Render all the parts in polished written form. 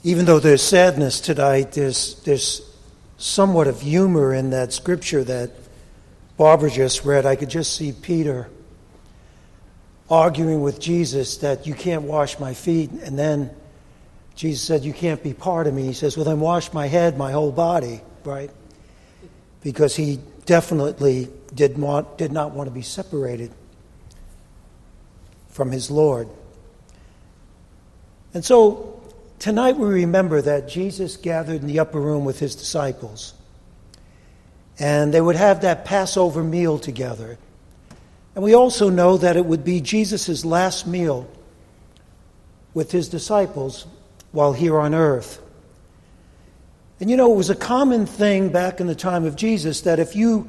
Even though there's sadness tonight, there's somewhat of humor in that scripture that Barbara just read. I could just see Peter arguing with Jesus that you can't wash my feet. And then Jesus said, you can't be part of me. He says, well, then wash my head, my whole body, right? Because he definitely did not want to be separated from his Lord. And so tonight we remember that Jesus gathered in the upper room with his disciples. And they would have that Passover meal together. And we also know that it would be Jesus' last meal with his disciples while here on earth. And it was a common thing back in the time of Jesus that if you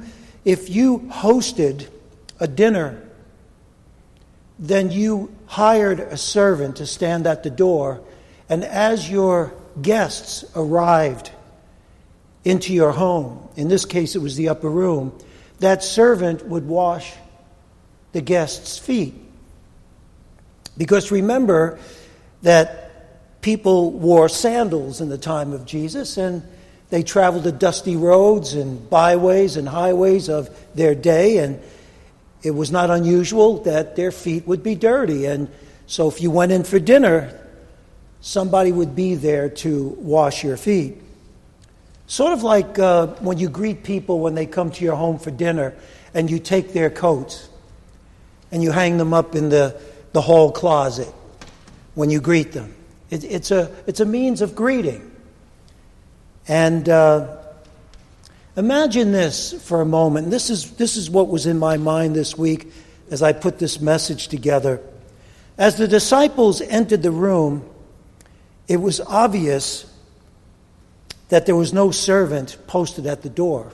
hosted a dinner, then you hired a servant to stand at the door, and as your guests arrived into your home, in this case it was the upper room, that servant would wash the guests' feet. Because remember that people wore sandals in the time of Jesus, and they traveled the dusty roads and byways and highways of their day, and it was not unusual that their feet would be dirty. And so if you went in for dinner, somebody would be there to wash your feet. Sort of like when you greet people when they come to your home for dinner and you take their coats and you hang them up in the hall closet when you greet them. It's a means of greeting. And imagine this for a moment. This is what was in my mind this week as I put this message together. As the disciples entered the room, it was obvious that there was no servant posted at the door.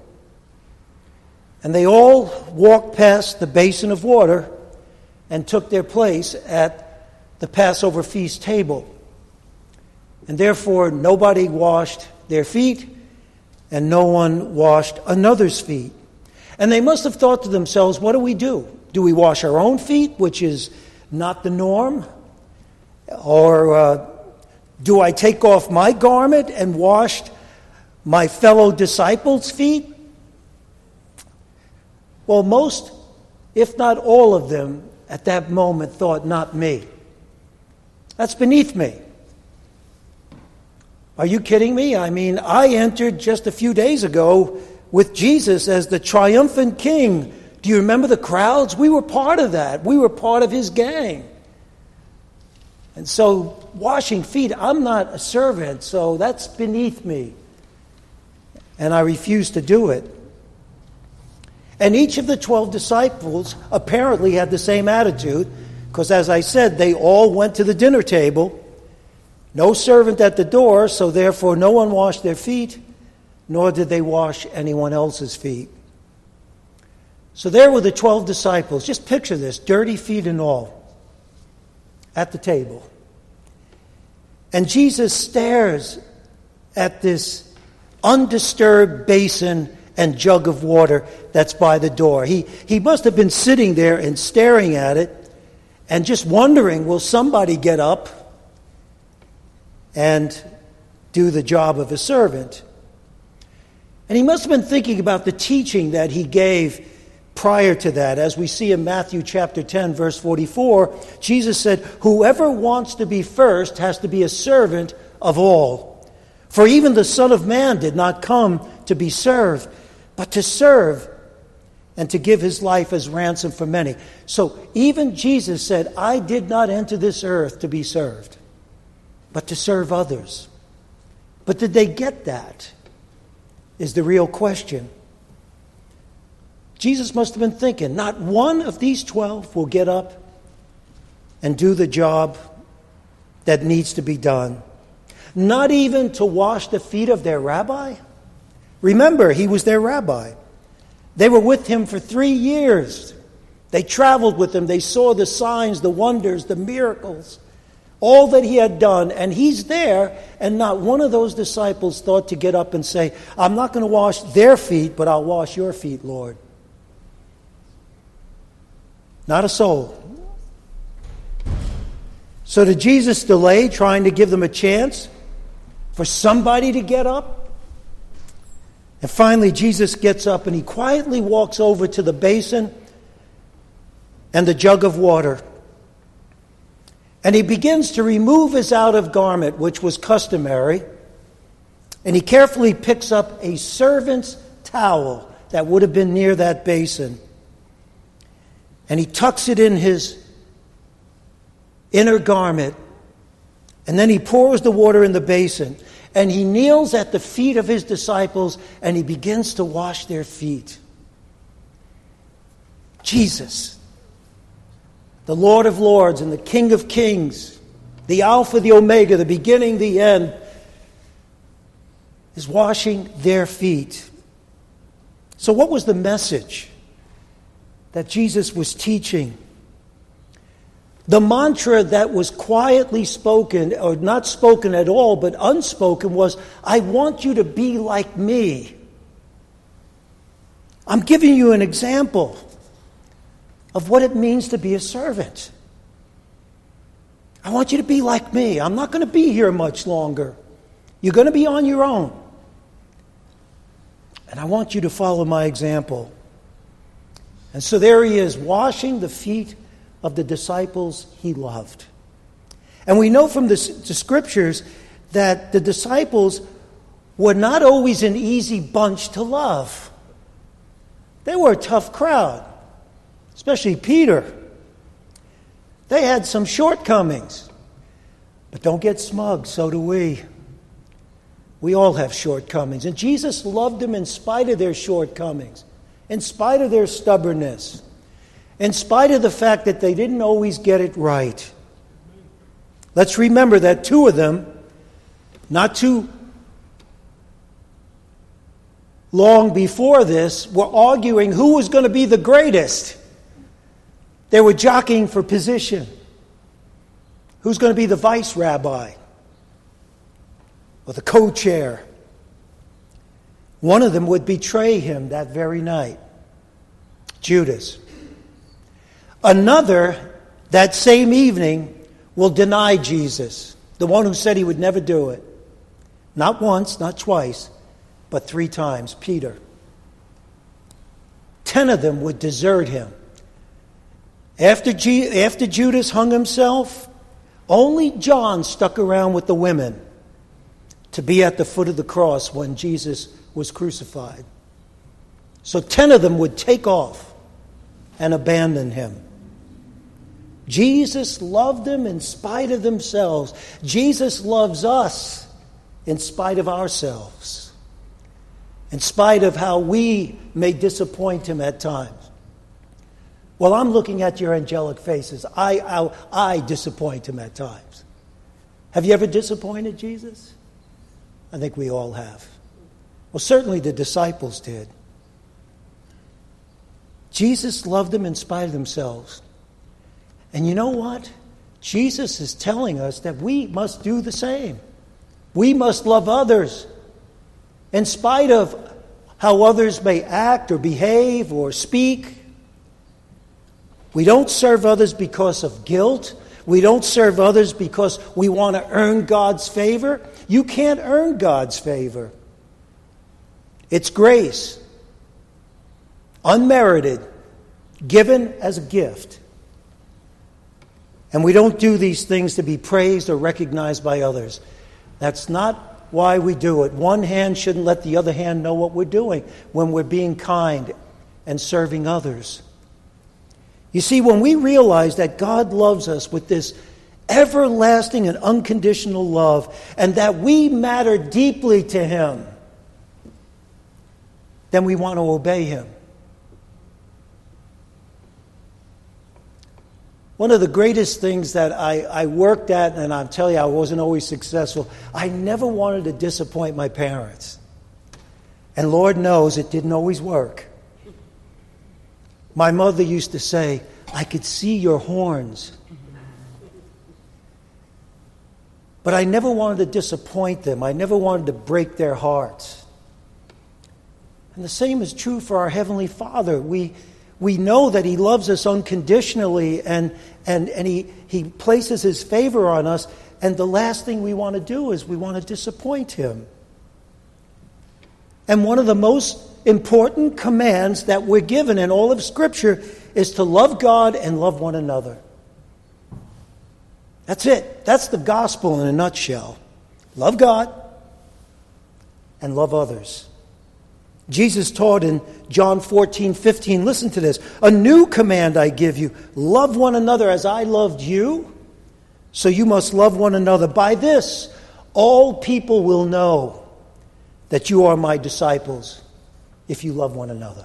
And they all walked past the basin of water and took their place at the Passover feast table. And therefore, nobody washed their feet, and no one washed another's feet. And they must have thought to themselves, what do? Do we wash our own feet, which is not the norm? Or do I take off my garment and wash my fellow disciples' feet? Well, most, if not all of them, at that moment thought, not me. That's beneath me. Are you kidding me? I mean, I entered just a few days ago with Jesus as the triumphant king. Do you remember the crowds? We were part of that. We were part of his gang. And so, washing feet, I'm not a servant, so that's beneath me. And I refuse to do it. And each of the 12 disciples apparently had the same attitude, because as I said, they all went to the dinner table. No servant at the door, so therefore no one washed their feet, nor did they wash anyone else's feet. So there were the 12 disciples. Just picture this, dirty feet and all, at the table. And Jesus stares at this undisturbed basin and jug of water that's by the door. He must have been sitting there and staring at it and just wondering, will somebody get up and do the job of a servant? And he must have been thinking about the teaching that he gave prior to that. As we see in Matthew chapter 10, verse 44, Jesus said, whoever wants to be first has to be a servant of all. For even the Son of Man did not come to be served, but to serve and to give his life as ransom for many. So even Jesus said, I did not enter this earth to be served, but to serve others. But did they get that? Is the real question. Jesus must have been thinking, not one of these 12 will get up and do the job that needs to be done. Not even to wash the feet of their rabbi. Remember, he was their rabbi. They were with him for 3 years. They traveled with him. They saw the signs, the wonders, the miracles, all that he had done. And he's there, and not one of those disciples thought to get up and say, I'm not going to wash their feet, but I'll wash your feet, Lord. Not a soul. So did Jesus delay trying to give them a chance? for somebody to get up. And finally, Jesus gets up and he quietly walks over to the basin and the jug of water. And he begins to remove his outer garment, which was customary. And he carefully picks up a servant's towel that would have been near that basin. And he tucks it in his inner garment. And then he pours the water in the basin. And he kneels at the feet of his disciples and he begins to wash their feet. Jesus, the Lord of Lords and the King of Kings, the Alpha, the Omega, the beginning, the end, is washing their feet. So what was the message that Jesus was teaching? The mantra that was quietly spoken, or not spoken at all, but unspoken, was, I want you to be like me. I'm giving you an example of what it means to be a servant. I want you to be like me. I'm not going to be here much longer. You're going to be on your own. And I want you to follow my example. And so there he is, washing the feet of the disciples he loved. And we know from the scriptures that the disciples were not always an easy bunch to love. They were a tough crowd, especially Peter. They had some shortcomings. But don't get smug, so do we. We all have shortcomings. And Jesus loved them in spite of their shortcomings, in spite of their stubbornness, in spite of the fact that they didn't always get it right. Let's remember that two of them, not too long before this, were arguing who was going to be the greatest. They were jockeying for position. Who's going to be the vice rabbi or the co-chair? One of them would betray him that very night, Judas. Another, that same evening, will deny Jesus, the one who said he would never do it. Not once, not twice, but 3 times, Peter. 10 of them would desert him. After Judas hung himself, only John stuck around with the women to be at the foot of the cross when Jesus was crucified. So 10 of them would take off and abandon him. Jesus loved them in spite of themselves. Jesus loves us in spite of ourselves, in spite of how we may disappoint him at times. Well, I'm looking at your angelic faces. I disappoint him at times. Have you ever disappointed Jesus? I think we all have. Well, certainly the disciples did. Jesus loved them in spite of themselves. And you know what? Jesus is telling us that we must do the same. We must love others in spite of how others may act or behave or speak. We don't serve others because of guilt. We don't serve others because we want to earn God's favor. You can't earn God's favor. It's grace, unmerited, given as a gift. And we don't do these things to be praised or recognized by others. That's not why we do it. One hand shouldn't let the other hand know what we're doing when we're being kind and serving others. You see, when we realize that God loves us with this everlasting and unconditional love, and that we matter deeply to him, then we want to obey him. One of the greatest things that I worked at, and I'll tell you I wasn't always successful, I never wanted to disappoint my parents. And Lord knows it didn't always work. My mother used to say, I could see your horns. But I never wanted to disappoint them. I never wanted to break their hearts. And the same is true for our Heavenly Father. We know that he loves us unconditionally and he places his favor on us And the last thing we want to do is we want to disappoint him. And one of the most important commands that we're given in all of Scripture is to love God and love one another. That's it. That's the gospel in a nutshell. Love God and love others. Jesus taught in John 14:15, listen to this. A new command I give you. Love one another as I loved you. So you must love one another. By this, all people will know that you are my disciples if you love one another.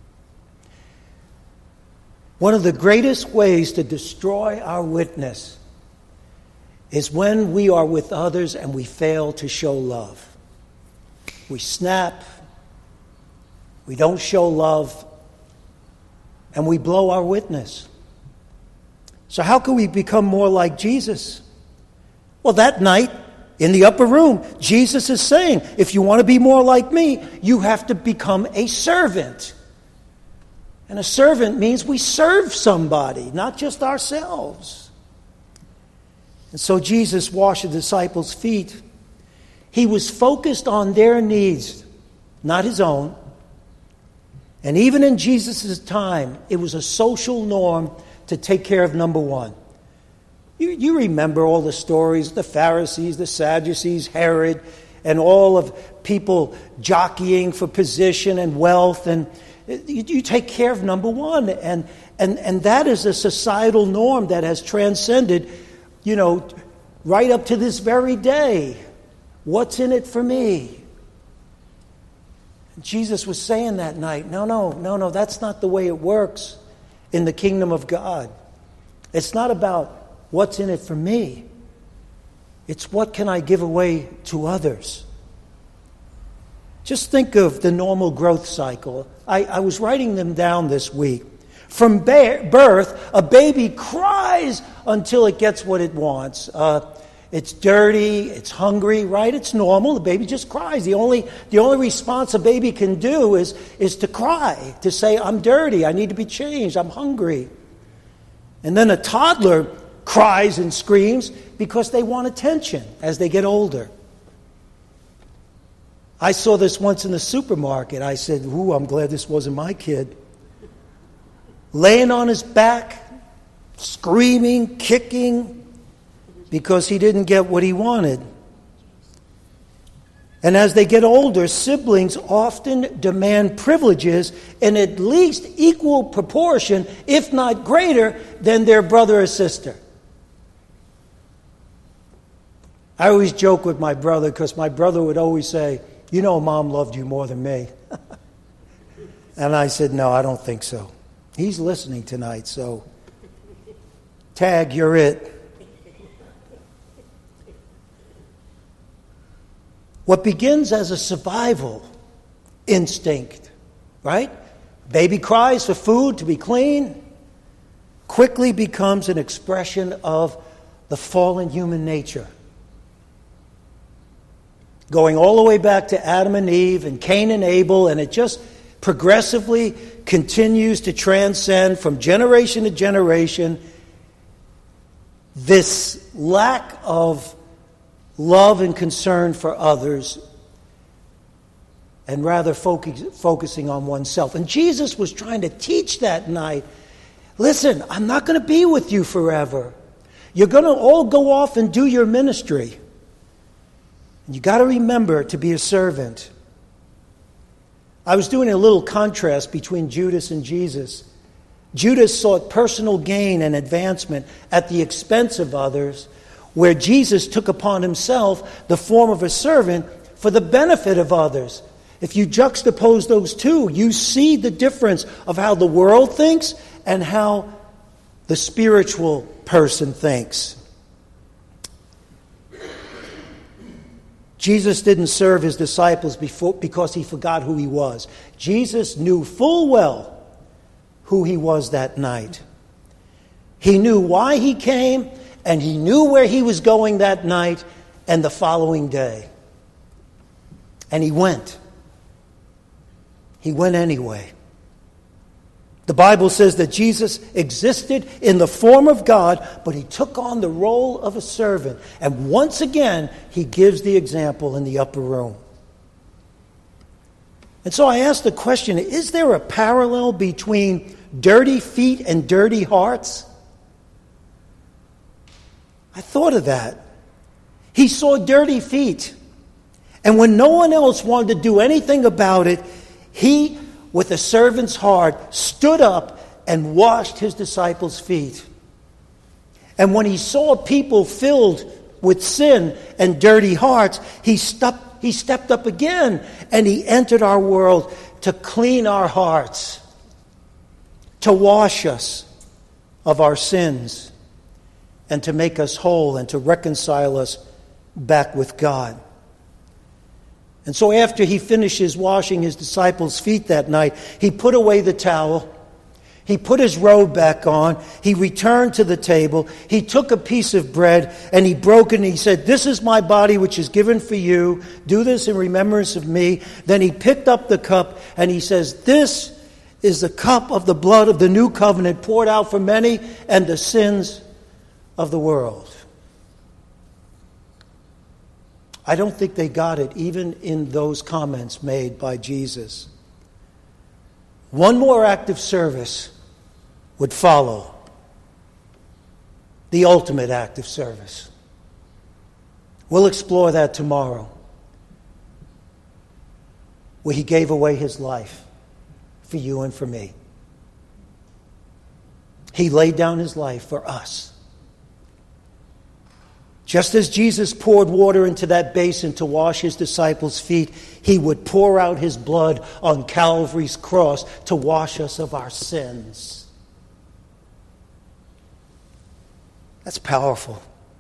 One of the greatest ways to destroy our witness is when we are with others and we fail to show love. We snap, we don't show love, and we blow our witness. So how can we become more like Jesus? Well, that night in the upper room, Jesus is saying, if you want to be more like me, you have to become a servant. And a servant means we serve somebody, not just ourselves. And so Jesus washed the disciples' feet. He was focused on their needs, not his own. And even in Jesus' time, it was a social norm to take care of number one. You remember all the stories, the Pharisees, the Sadducees, Herod, and all of people jockeying for position and wealth. And you take care of number one. And that is a societal norm that has transcended, right up to this very day. What's in it for me? Jesus was saying that night, no, that's not the way it works in the kingdom of God. It's not about what's in it for me. It's what can I give away to others. Just think of the normal growth cycle. I was writing them down this week. From birth, a baby cries until it gets what it wants. It's dirty, it's hungry, right? It's normal. The baby just cries. The only response a baby can do is to cry, to say, I'm dirty, I need to be changed, I'm hungry. And then a toddler cries and screams because they want attention as they get older. I saw this once in the supermarket. I said, I'm glad this wasn't my kid. Laying on his back, screaming, kicking, because he didn't get what he wanted. And as they get older, siblings often demand privileges in at least equal proportion, if not greater, than their brother or sister. I always joke with my brother because my brother would always say, Mom loved you more than me. And I said, no, I don't think so. He's listening tonight, so tag, you're it. What begins as a survival instinct, right? Baby cries for food to be clean, quickly becomes an expression of the fallen human nature. Going all the way back to Adam and Eve and Cain and Abel, and it just progressively continues to transcend from generation to generation. This lack of love and concern for others, and rather focusing on oneself. And Jesus was trying to teach that night, listen, I'm not going to be with you forever. You're going to all go off and do your ministry. You got to remember to be a servant. I was doing a little contrast between Judas and Jesus. Judas sought personal gain and advancement at the expense of others, where Jesus took upon himself the form of a servant for the benefit of others. If you juxtapose those two, you see the difference of how the world thinks and how the spiritual person thinks. Jesus didn't serve his disciples because he forgot who he was. Jesus knew full well who he was that night. He knew why he came, and he knew where he was going that night and the following day. And he went. He went anyway. The Bible says that Jesus existed in the form of God, but he took on the role of a servant. And once again, he gives the example in the upper room. And so I asked the question, is there a parallel between dirty feet and dirty hearts? I thought of that. He saw dirty feet. And when no one else wanted to do anything about it, he, with a servant's heart, stood up and washed his disciples' feet. And when he saw people filled with sin and dirty hearts, he stepped up again and he entered our world to clean our hearts, to wash us of our sins, and to make us whole and to reconcile us back with God. And so after he finishes washing his disciples' feet that night, he put away the towel. He put his robe back on. He returned to the table. He took a piece of bread and he broke it and he said, "This is my body which is given for you. Do this in remembrance of me." Then he picked up the cup and he says, "This is the cup of the blood of the new covenant poured out for many and the sins of the world." I don't think they got it, even in those comments made by Jesus. One more act of service would follow. The ultimate act of service. We'll explore that tomorrow, where he gave away his life for you and for me. He laid down his life for us. Just as Jesus poured water into that basin to wash his disciples' feet, he would pour out his blood on Calvary's cross to wash us of our sins. That's powerful.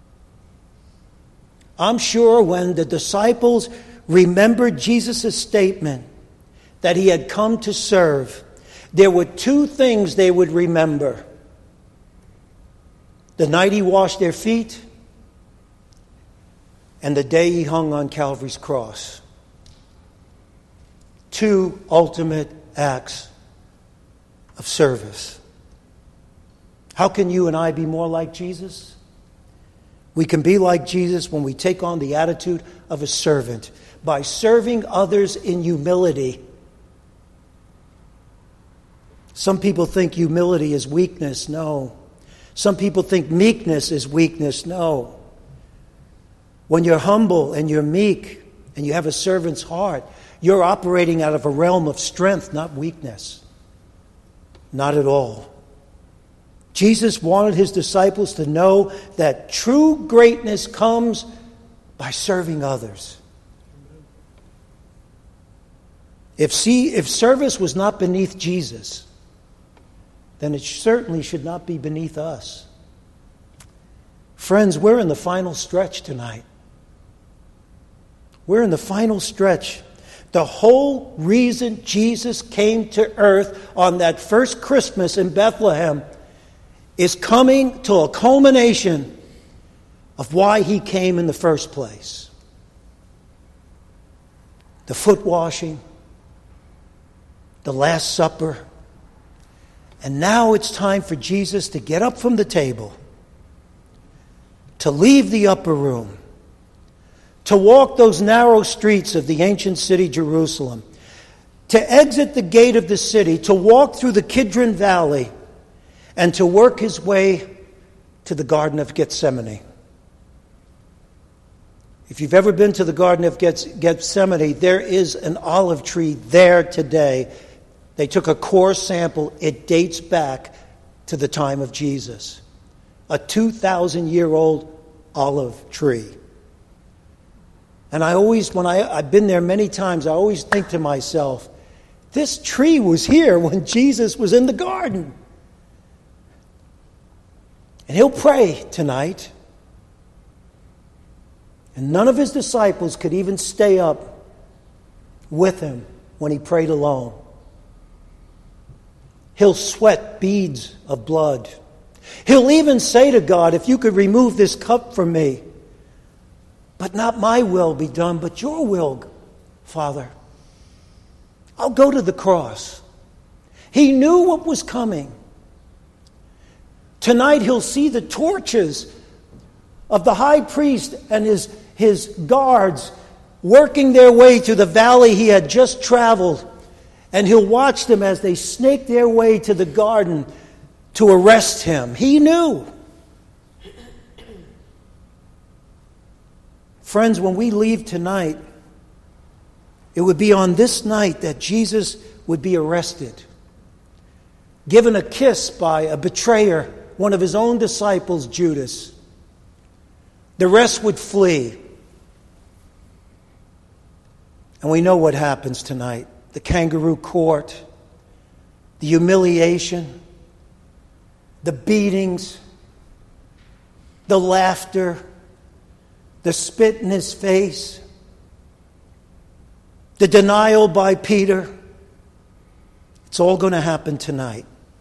I'm sure when the disciples remembered Jesus' statement that he had come to serve, there were two things they would remember. The night he washed their feet, and the day he hung on Calvary's cross. Two ultimate acts of service. How can you and I be more like Jesus? We can be like Jesus when we take on the attitude of a servant, by serving others in humility. Some people think humility is weakness. No. Some people think meekness is weakness. No. When you're humble and you're meek and you have a servant's heart, you're operating out of a realm of strength, not weakness. Not at all. Jesus wanted his disciples to know that true greatness comes by serving others. If service was not beneath Jesus, then it certainly should not be beneath us. Friends, we're in the final stretch tonight. We're in the final stretch. The whole reason Jesus came to earth on that first Christmas in Bethlehem is coming to a culmination of why he came in the first place. The foot washing, the Last Supper, and now it's time for Jesus to get up from the table, to leave the upper room, to walk those narrow streets of the ancient city Jerusalem, to exit the gate of the city, to walk through the Kidron Valley, and to work his way to the Garden of Gethsemane. If you've ever been to the Garden of Gethsemane, there is an olive tree there today. They took a core sample. It dates back to the time of Jesus. A 2,000-year-old olive tree. And I always, when I've been there many times, I always think to myself, this tree was here when Jesus was in the garden. And he'll pray tonight. And none of his disciples could even stay up with him when he prayed alone. He'll sweat beads of blood. He'll even say to God, if you could remove this cup from me, but not my will be done, but your will, Father. I'll go to the cross. He knew what was coming. Tonight he'll see the torches of the high priest and his guards working their way to the valley he had just traveled. And he'll watch them as they snake their way to the garden to arrest him. He knew. Friends, when we leave tonight, it would be on this night that Jesus would be arrested, given a kiss by a betrayer, one of his own disciples, Judas. The rest would flee. And we know what happens tonight. The kangaroo court, the humiliation, the beatings, the laughter, the spit in his face, the denial by Peter. It's all going to happen tonight.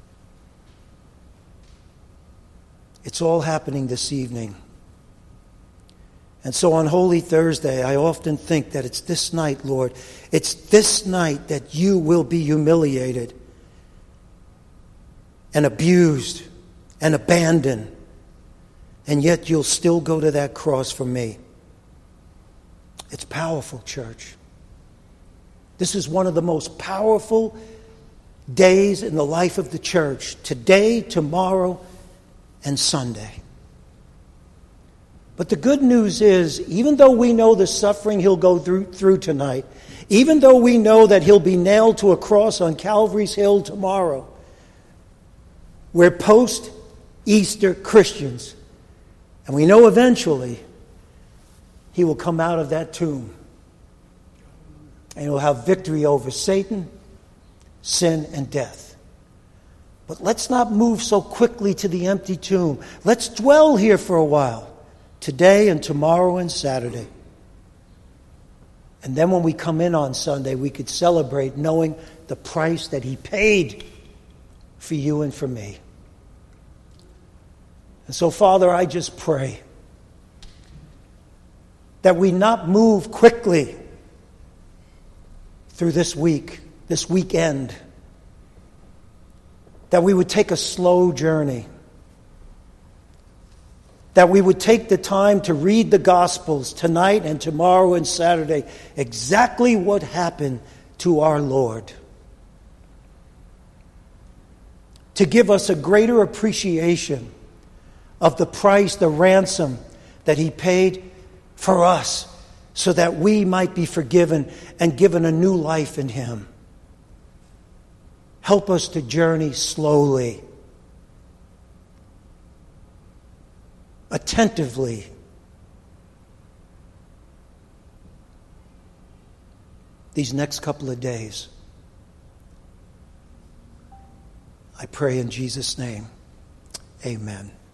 It's all happening this evening. And so on Holy Thursday, I often think that it's this night, Lord. It's this night that you will be humiliated and abused and abandoned. And yet you'll still go to that cross for me. It's powerful, church. This is one of the most powerful days in the life of the church. Today, tomorrow, and Sunday. But the good news is, even though we know the suffering he'll go through tonight, even though we know that he'll be nailed to a cross on Calvary's Hill tomorrow, we're post-Easter Christians. And we know eventually he will come out of that tomb. And he'll have victory over Satan, sin, and death. But let's not move so quickly to the empty tomb. Let's dwell here for a while. Today and tomorrow and Saturday. And then when we come in on Sunday, we could celebrate knowing the price that he paid for you and for me. And so, Father, I just pray that we not move quickly through this week, this weekend. That we would take a slow journey. That we would take the time to read the Gospels tonight and tomorrow and Saturday, exactly what happened to our Lord. To give us a greater appreciation of the price, the ransom that he paid for us, so that we might be forgiven and given a new life in him. Help us to journey slowly, attentively. These next couple of days. I pray in Jesus' name. Amen.